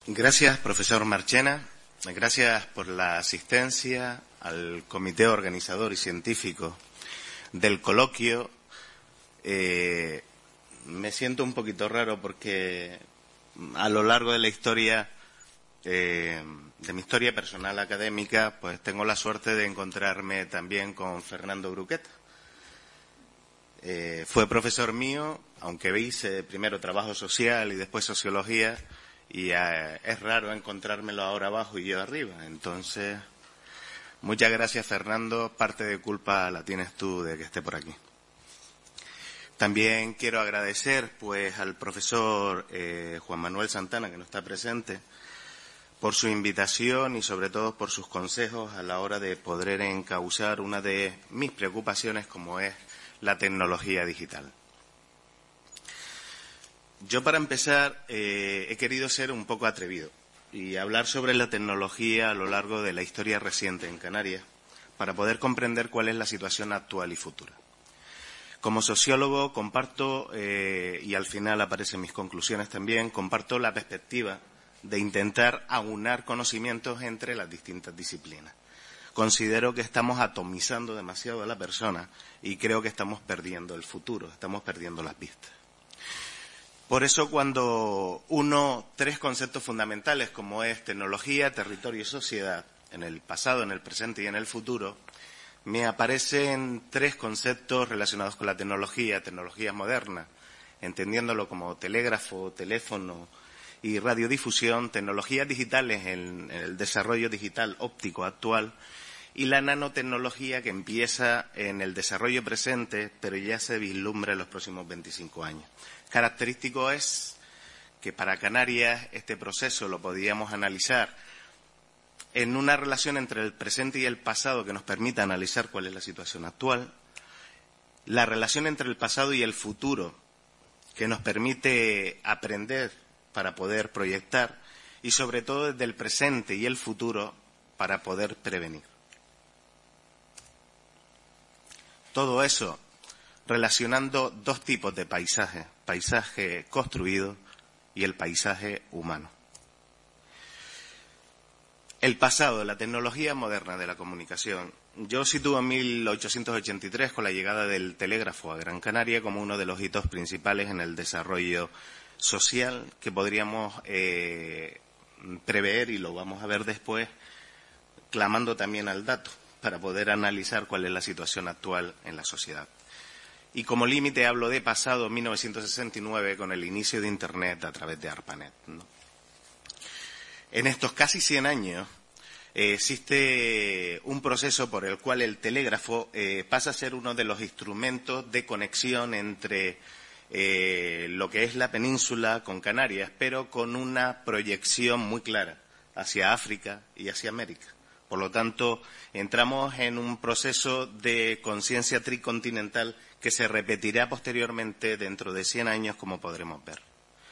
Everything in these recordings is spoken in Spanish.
Gracias, profesor Marchena. Gracias por la asistencia al comité organizador y científico del coloquio. Me siento un poquito raro porque a lo largo de la historia, de mi historia personal académica, pues tengo la suerte de encontrarme también con Fernando Bruqueta. Fue profesor mío, aunque hice primero trabajo social y después sociología, y es raro encontrármelo ahora abajo y yo arriba. Entonces, muchas gracias, Fernando. Parte de culpa la tienes tú de que esté por aquí. También quiero agradecer pues al profesor Juan Manuel Santana, que no está presente, por su invitación y sobre todo por sus consejos a la hora de poder encauzar una de mis preocupaciones, como es la tecnología digital. Yo, para empezar, he querido ser un poco atrevido y hablar sobre la tecnología a lo largo de la historia reciente en Canarias para poder comprender cuál es la situación actual y futura. Como sociólogo comparto, y al final aparecen mis conclusiones también, comparto la perspectiva de intentar aunar conocimientos entre las distintas disciplinas. Considero que estamos atomizando demasiado a la persona y creo que estamos perdiendo el futuro, estamos perdiendo las pistas. Por eso, cuando tres conceptos fundamentales como es tecnología, territorio y sociedad, en el pasado, en el presente y en el futuro, me aparecen tres conceptos relacionados con la tecnología moderna, entendiéndolo como telégrafo, teléfono y radiodifusión, tecnologías digitales en el desarrollo digital óptico actual y la nanotecnología, que empieza en el desarrollo presente, pero ya se vislumbra en los próximos 25 años. Característico es que para Canarias este proceso lo podíamos analizar en una relación entre el presente y el pasado que nos permita analizar cuál es la situación actual, la relación entre el pasado y el futuro que nos permite aprender para poder proyectar y, sobre todo, desde el presente y el futuro para poder prevenir. Todo eso relacionando dos tipos de paisaje, paisaje construido y el paisaje humano. El pasado, la tecnología moderna de la comunicación. Yo sitúo en 1883 con la llegada del telégrafo a Gran Canaria como uno de los hitos principales en el desarrollo social que podríamos prever, y lo vamos a ver después, clamando también al dato para poder analizar cuál es la situación actual en la sociedad. Y como límite hablo de pasado 1969 con el inicio de Internet a través de ARPANET, ¿no? En estos casi 100 años existe un proceso por el cual el telégrafo pasa a ser uno de los instrumentos de conexión entre lo que es la península con Canarias, pero con una proyección muy clara hacia África y hacia América. Por lo tanto, entramos en un proceso de conciencia tricontinental que se repetirá posteriormente dentro de 100 años, como podremos ver.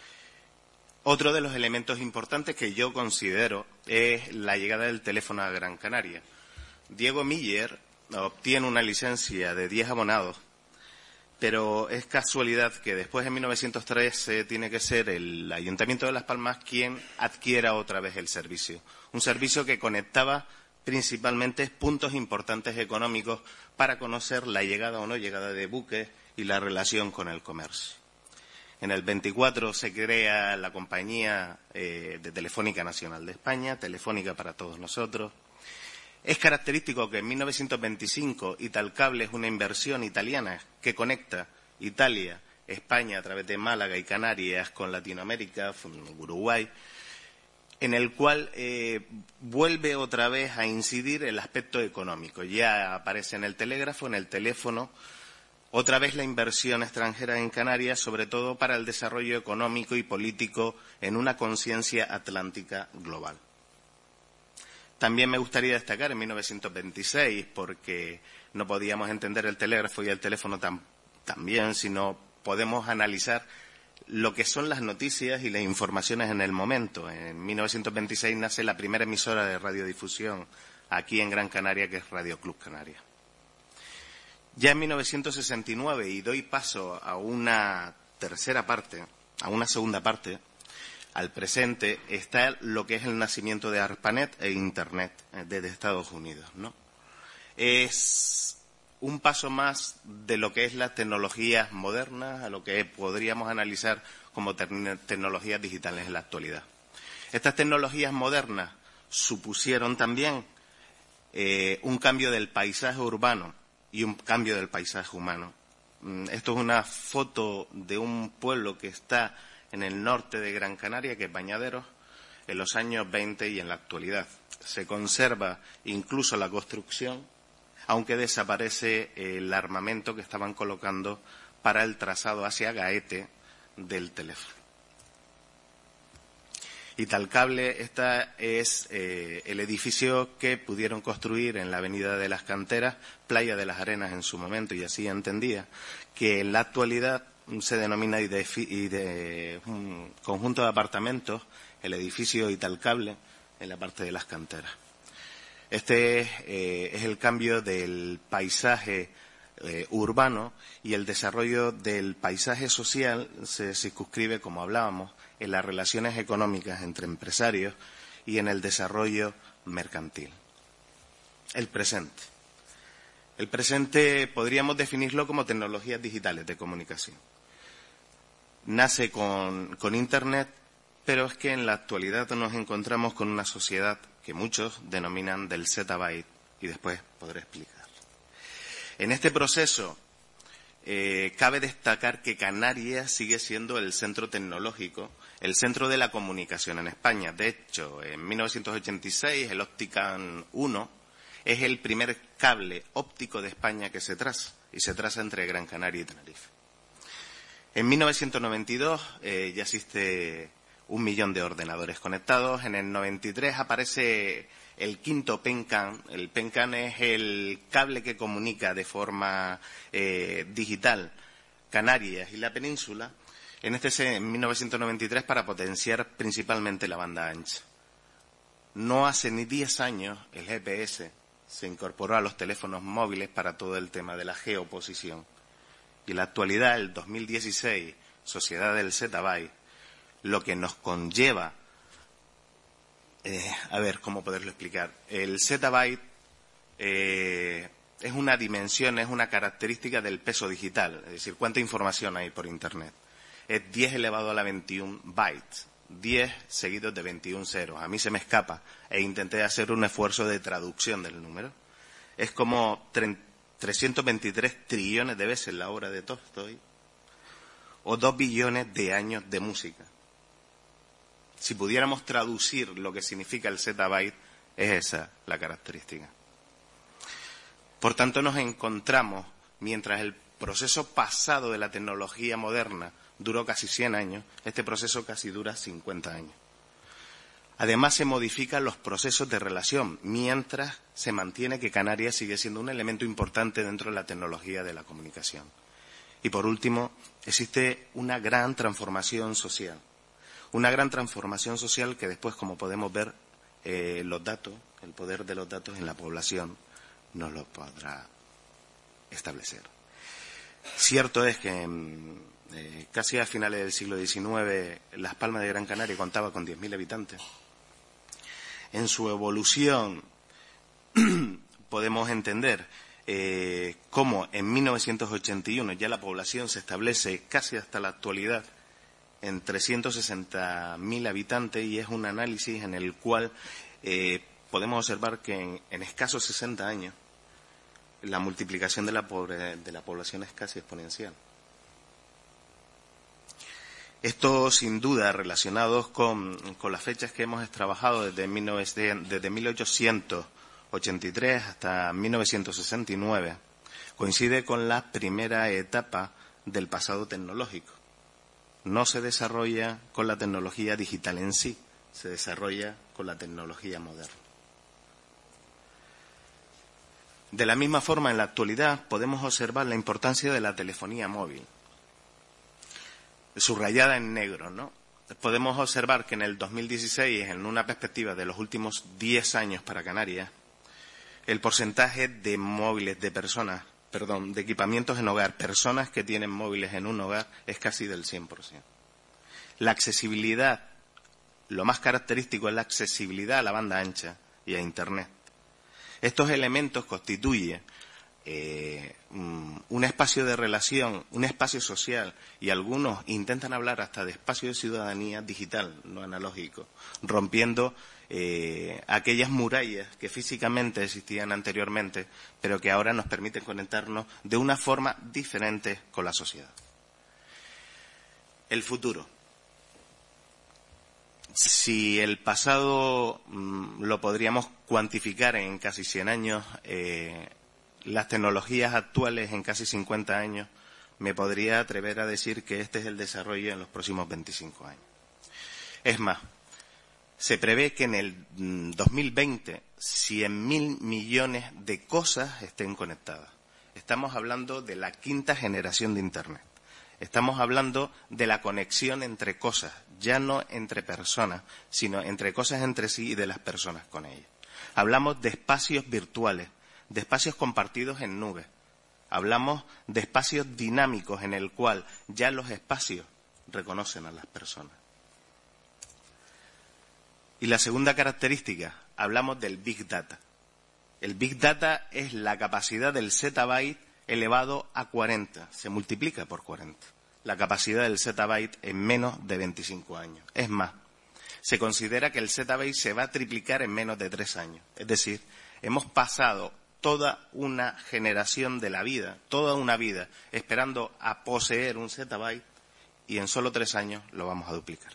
Otro de los elementos importantes que yo considero es la llegada del teléfono a Gran Canaria. Diego Miller obtiene una licencia de 10 abonados, pero es casualidad que después, en 1913, tiene que ser el Ayuntamiento de Las Palmas quien adquiera otra vez el servicio. Un servicio que conectaba principalmente puntos importantes económicos para conocer la llegada o no llegada de buques y la relación con el comercio. En el 24 se crea la compañía de Telefónica Nacional de España, Telefónica para todos nosotros. Es característico que en 1925 Italcable es una inversión italiana que conecta Italia, España a través de Málaga y Canarias con Latinoamérica, Uruguay, en el cual vuelve otra vez a incidir el aspecto económico. Ya aparece en el telégrafo, en el teléfono, otra vez la inversión extranjera en Canarias, sobre todo para el desarrollo económico y político en una conciencia atlántica global. También me gustaría destacar en 1926, porque no podíamos entender el telégrafo y el teléfono también, sino podemos analizar lo que son las noticias y las informaciones en el momento. En 1926 nace la primera emisora de radiodifusión aquí en Gran Canaria, que es Radio Club Canaria. Ya en 1969, y doy paso a una segunda parte, al presente está lo que es el nacimiento de ARPANET e Internet desde Estados Unidos, ¿no? Es un paso más de lo que es las tecnologías modernas, a lo que podríamos analizar como tecnologías digitales en la actualidad. Estas tecnologías modernas supusieron también un cambio del paisaje urbano y un cambio del paisaje humano. Esto es una foto de un pueblo que está en el norte de Gran Canaria, que es Bañaderos, en los años 20 y en la actualidad. Se conserva incluso la construcción, aunque desaparece el armamento que estaban colocando para el trazado hacia Gaete del teléfono. Italcable, esta es el edificio que pudieron construir en la Avenida de las Canteras, Playa de las Arenas en su momento, y así entendía, que en la actualidad se denomina un conjunto de apartamentos, el edificio Italcable, en la parte de las Canteras. Este es el cambio del paisaje urbano, y el desarrollo del paisaje social se circunscribe, como hablábamos, en las relaciones económicas entre empresarios y en el desarrollo mercantil. El presente. El presente podríamos definirlo como tecnologías digitales de comunicación. Nace con Internet, pero es que en la actualidad nos encontramos con una sociedad que muchos denominan del zettabyte, y después podré explicar. En este proceso cabe destacar que Canarias sigue siendo el centro tecnológico, el centro de la comunicación en España. De hecho, en 1986 el Optican 1 es el primer cable óptico de España que se traza, y se traza entre Gran Canaria y Tenerife. En 1992 ya existe 1 millón de ordenadores conectados. En el 93 aparece el quinto PENCAN. El PENCAN es el cable que comunica de forma digital Canarias y la península. En 1993, para potenciar principalmente la banda ancha. No hace ni 10 años el GPS se incorporó a los teléfonos móviles para todo el tema de la geoposición. Y en la actualidad, el 2016, sociedad del zettabyte, lo que nos conlleva, a ver cómo poderlo explicar. El zettabyte es una dimensión, es una característica del peso digital, es decir, cuánta información hay por Internet. Es 10 elevado a la 21 bytes, 10 seguidos de 21 ceros. A mí se me escapa e intenté hacer un esfuerzo de traducción del número. Es como 323 trillones de veces la obra de Tolstoy, o 2 billones de años de música. Si pudiéramos traducir lo que significa el zettabyte, es esa la característica. Por tanto, nos encontramos, mientras el proceso pasado de la tecnología moderna duró casi 100 años, este proceso casi dura 50 años. Además, se modifican los procesos de relación, mientras se mantiene que Canarias sigue siendo un elemento importante dentro de la tecnología de la comunicación. Y por último, existe una gran transformación social. Una gran transformación social que después, como podemos ver, los datos, el poder de los datos en la población nos lo podrá establecer. Cierto es que casi a finales del siglo XIX, Las Palmas de Gran Canaria contaba con 10.000 habitantes. En su evolución podemos entender cómo en 1981 ya la población se establece casi hasta la actualidad en 360.000 habitantes, y es un análisis en el cual podemos observar que en escasos 60 años la multiplicación de la población es casi exponencial. Esto, sin duda, relacionados con las fechas que hemos trabajado desde 1883 hasta 1969, coincide con la primera etapa del pasado tecnológico. No se desarrolla con la tecnología digital en sí, se desarrolla con la tecnología moderna. De la misma forma, en la actualidad podemos observar la importancia de la telefonía móvil, subrayada en negro, ¿no? Podemos observar que en el 2016, en una perspectiva de los últimos 10 años para Canarias, el porcentaje de móviles de equipamientos en hogar, personas que tienen móviles en un hogar, es casi del 100%. La accesibilidad lo más característico es la accesibilidad a la banda ancha y a Internet. Estos elementos constituyen un espacio de relación, un espacio social, y algunos intentan hablar hasta de espacio de ciudadanía digital, no analógico, rompiendo aquellas murallas que físicamente existían anteriormente, pero que ahora nos permiten conectarnos de una forma diferente con la sociedad. El futuro. Si el pasado lo podríamos cuantificar en casi 100 años, las tecnologías actuales en casi 50 años, me podría atrever a decir que este es el desarrollo en los próximos 25 años. Es más, se prevé que en el 2020 100.000 millones de cosas estén conectadas. Estamos hablando de la quinta generación de Internet. Estamos hablando de la conexión entre cosas, ya no entre personas, sino entre cosas entre sí y de las personas con ellas. Hablamos de espacios virtuales, de espacios compartidos en nubes. Hablamos de espacios dinámicos en el cual ya los espacios reconocen a las personas. Y la segunda característica, hablamos del Big Data. El Big Data es la capacidad del zettabyte elevado a 40, se multiplica por 40. La capacidad del zettabyte en menos de 25 años. Es más, se considera que el zettabyte se va a triplicar en menos de 3 años. Es decir, hemos pasado toda una generación de la vida, toda una vida, esperando a poseer un zettabyte, y en solo 3 años lo vamos a duplicar.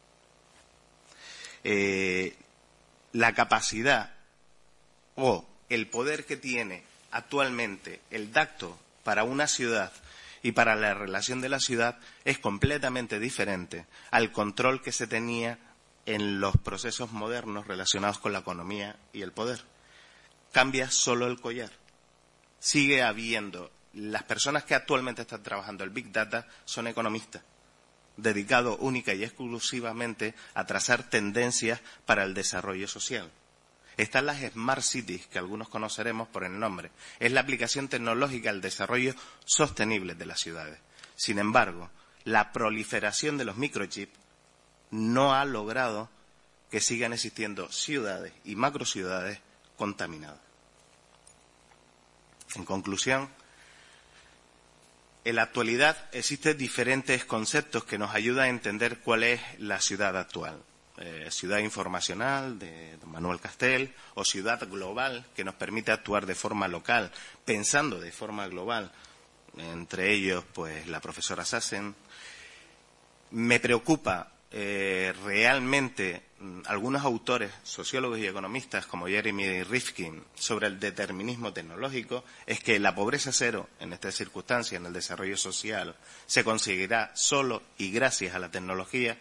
La capacidad o el poder que tiene actualmente el dato para una ciudad y para la relación de la ciudad es completamente diferente al control que se tenía en los procesos modernos relacionados con la economía y el poder. Cambia solo el collar. Sigue habiendo, las personas que actualmente están trabajando el Big Data son economistas, dedicados única y exclusivamente a trazar tendencias para el desarrollo social. Están las Smart Cities, que algunos conoceremos por el nombre. Es la aplicación tecnológica al desarrollo sostenible de las ciudades. Sin embargo, la proliferación de los microchips no ha logrado que sigan existiendo ciudades y macrociudades contaminadas. En conclusión, en la actualidad existen diferentes conceptos que nos ayudan a entender cuál es la ciudad actual. Ciudad informacional, de don Manuel Castel, o ciudad global, que nos permite actuar de forma local, pensando de forma global, entre ellos pues la profesora Sassen. Me preocupa realmente algunos autores, sociólogos y economistas como Jeremy Rifkin, sobre el determinismo tecnológico. Es que la pobreza cero, en estas circunstancias, en el desarrollo social, se conseguirá solo y gracias a la tecnología.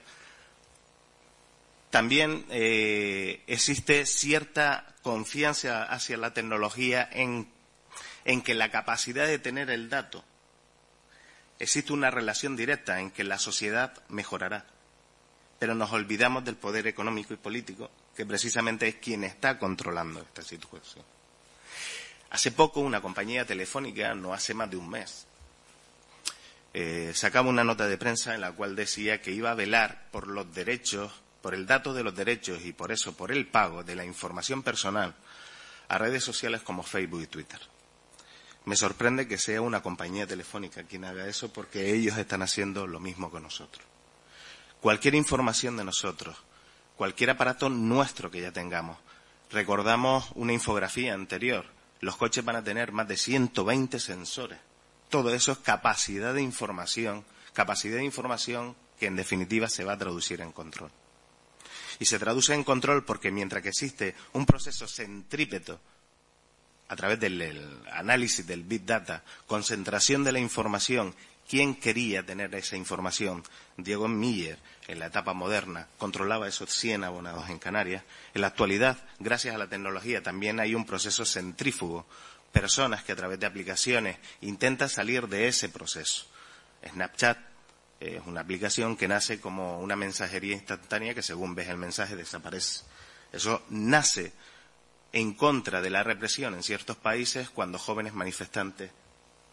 También existe cierta confianza hacia la tecnología en que la capacidad de tener el dato, existe una relación directa en que la sociedad mejorará. Pero nos olvidamos del poder económico y político, que precisamente es quien está controlando esta situación. Hace poco una compañía telefónica, no hace más de un mes, sacaba una nota de prensa en la cual decía que iba a velar por los derechos, por el dato de los derechos y por eso, por el pago de la información personal a redes sociales como Facebook y Twitter. Me sorprende que sea una compañía telefónica quien haga eso, porque ellos están haciendo lo mismo que nosotros. Cualquier información de nosotros, cualquier aparato nuestro que ya tengamos, recordamos una infografía anterior, los coches van a tener más de 120 sensores. Todo eso es capacidad de información que en definitiva se va a traducir en control. Y se traduce en control porque mientras que existe un proceso centrípeto a través del análisis del Big Data, concentración de la información, ¿quién quería tener esa información? Diego Miller, en la etapa moderna, controlaba esos 100 abonados en Canarias. En la actualidad, gracias a la tecnología, también hay un proceso centrífugo. Personas que a través de aplicaciones intentan salir de ese proceso. Snapchat es una aplicación que nace como una mensajería instantánea que según ves el mensaje desaparece. Eso nace en contra de la represión en ciertos países cuando jóvenes manifestantes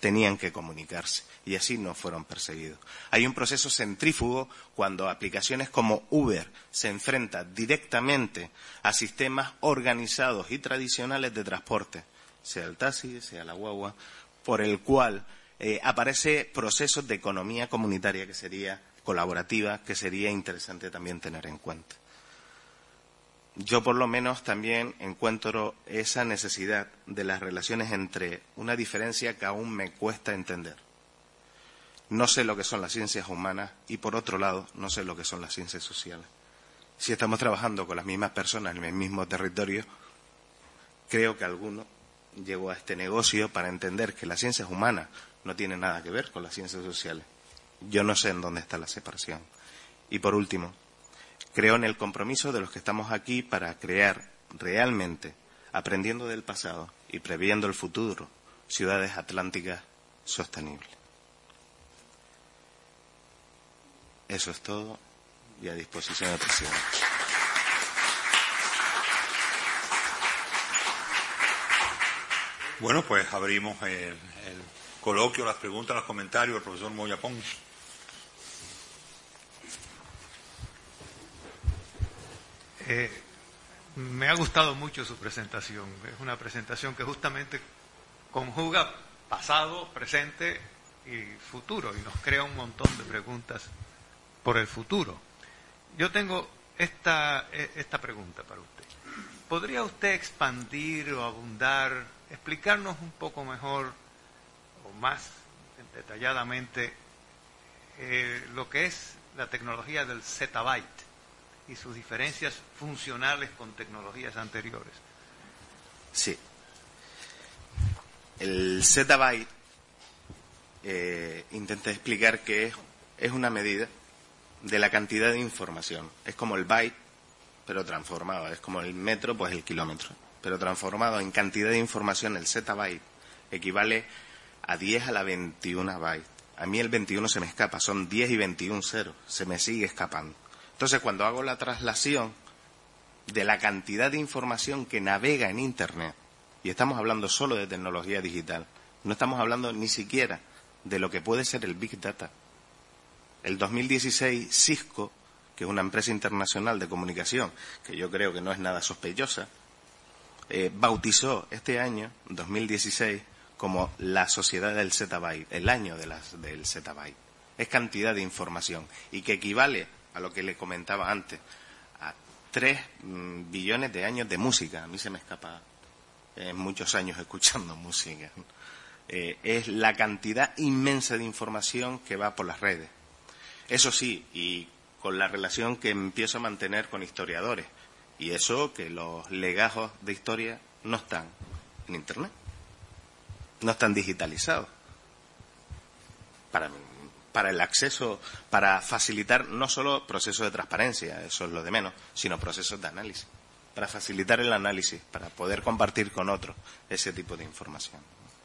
tenían que comunicarse y así no fueron perseguidos. Hay un proceso centrífugo cuando aplicaciones como Uber se enfrentan directamente a sistemas organizados y tradicionales de transporte, sea el taxi, sea la guagua, por el cual aparece procesos de economía comunitaria que sería colaborativa, que sería interesante también tener en cuenta. Yo por lo menos también encuentro esa necesidad de las relaciones entre una diferencia que aún me cuesta entender. No sé lo que son las ciencias humanas y por otro lado no sé lo que son las ciencias sociales. Si estamos trabajando con las mismas personas en el mismo territorio, creo que alguno llegó a este negocio para entender que las ciencias humanas no tienen nada que ver con las ciencias sociales. Yo no sé en dónde está la separación. Y por último, creo en el compromiso de los que estamos aquí para crear realmente, aprendiendo del pasado y previendo el futuro, ciudades atlánticas sostenibles. Eso es todo y a disposición del presidente. Bueno, pues abrimos el coloquio, las preguntas, los comentarios del profesor Moya Pons. Me ha gustado mucho su presentación. Es una presentación que justamente conjuga pasado, presente y futuro y nos crea un montón de preguntas por el futuro. Yo tengo esta pregunta para usted. ¿Podría usted expandir o abundar, explicarnos un poco mejor o más detalladamente lo que es la tecnología del zettabyte y sus diferencias funcionales con tecnologías anteriores? Sí. El zettabyte intenta explicar que es una medida de la cantidad de información. Es como el byte, pero transformado. Es como el metro, pues el kilómetro. Pero transformado en cantidad de información, el zettabyte equivale a 10 a la 21 bytes. A mí el 21 se me escapa, son 10 y 21 ceros. Se me sigue escapando. Entonces, cuando hago la traslación de la cantidad de información que navega en Internet, y estamos hablando solo de tecnología digital, no estamos hablando ni siquiera de lo que puede ser el Big Data. El 2016, Cisco, que es una empresa internacional de comunicación, que yo creo que no es nada sospechosa, bautizó este año, 2016, como la sociedad del zettabyte, el año del zettabyte. Es cantidad de información y que equivale a lo que le comentaba antes, a 3 billones de años de música. A mí se me escapa muchos años escuchando música. Es la cantidad inmensa de información que va por las redes. Eso sí, y con la relación que empiezo a mantener con historiadores, y eso que los legajos de historia no están en Internet, no están digitalizados. Para el acceso, para facilitar no solo procesos de transparencia, eso es lo de menos, sino procesos de análisis, para facilitar el análisis, para poder compartir con otros ese tipo de información.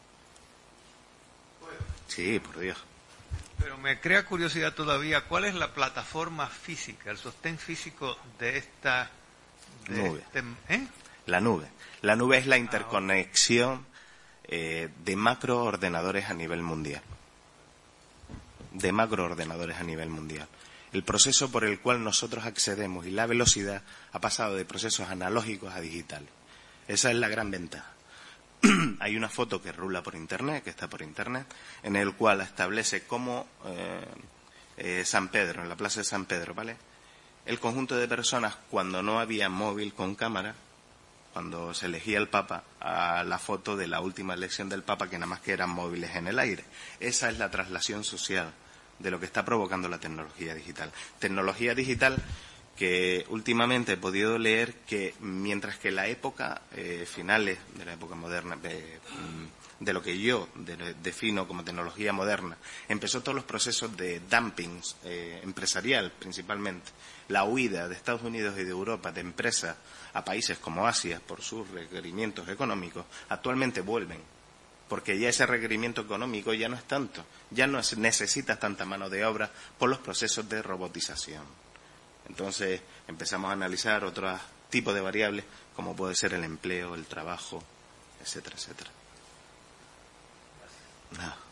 Sí, por Dios. Pero me crea curiosidad todavía, ¿cuál es la plataforma física, el sostén físico de esta nube? La nube. La nube es la interconexión de macroordenadores a nivel mundial. De macroordenadores a nivel mundial. El proceso por el cual nosotros accedemos y la velocidad ha pasado de procesos analógicos a digitales. Esa es la gran ventaja. Hay una foto que rula por Internet, que está por Internet, en el cual establece cómo San Pedro, en la plaza de San Pedro, ¿vale? El conjunto de personas, cuando no había móvil con cámara, cuando se elegía el Papa, a la foto de la última elección del Papa, que nada más que eran móviles en el aire. Esa es la traslación social de lo que está provocando la tecnología digital. Tecnología digital que últimamente he podido leer que mientras que la época, finales de la época moderna, de lo que yo defino como tecnología moderna, empezó todos los procesos de dumping empresarial principalmente, la huida de Estados Unidos y de Europa de empresas a países como Asia por sus requerimientos económicos, actualmente vuelven, porque ya ese requerimiento económico ya no es tanto, ya no necesitas tanta mano de obra por los procesos de robotización. Entonces empezamos a analizar otros tipos de variables, como puede ser el empleo, el trabajo, etcétera, etcétera.